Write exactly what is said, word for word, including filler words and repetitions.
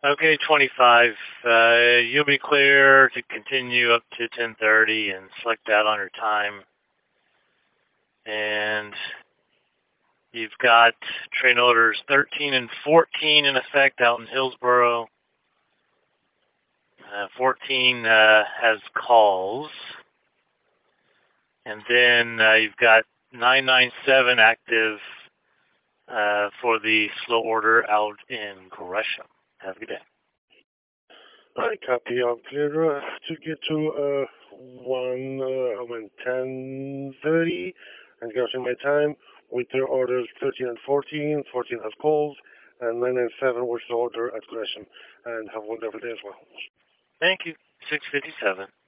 Okay, twenty-five. Uh, you'll be clear to continue up to ten thirty and select that on your time. And you've got train orders thirteen and fourteen in effect out in Hillsboro. Uh, fourteen uh, has calls. And then uh, you've got nine nine seven active uh, for the slow order out in Gresham. Have a good day. I copy. I'm clear uh, to get to uh, one, uh, I mean, ten thirty, and Gresham my time with their orders thirteen and fourteen. fourteen has calls, and nine and seven was the order at Gresham. And have a wonderful day as well. Thank you. six fifty-seven.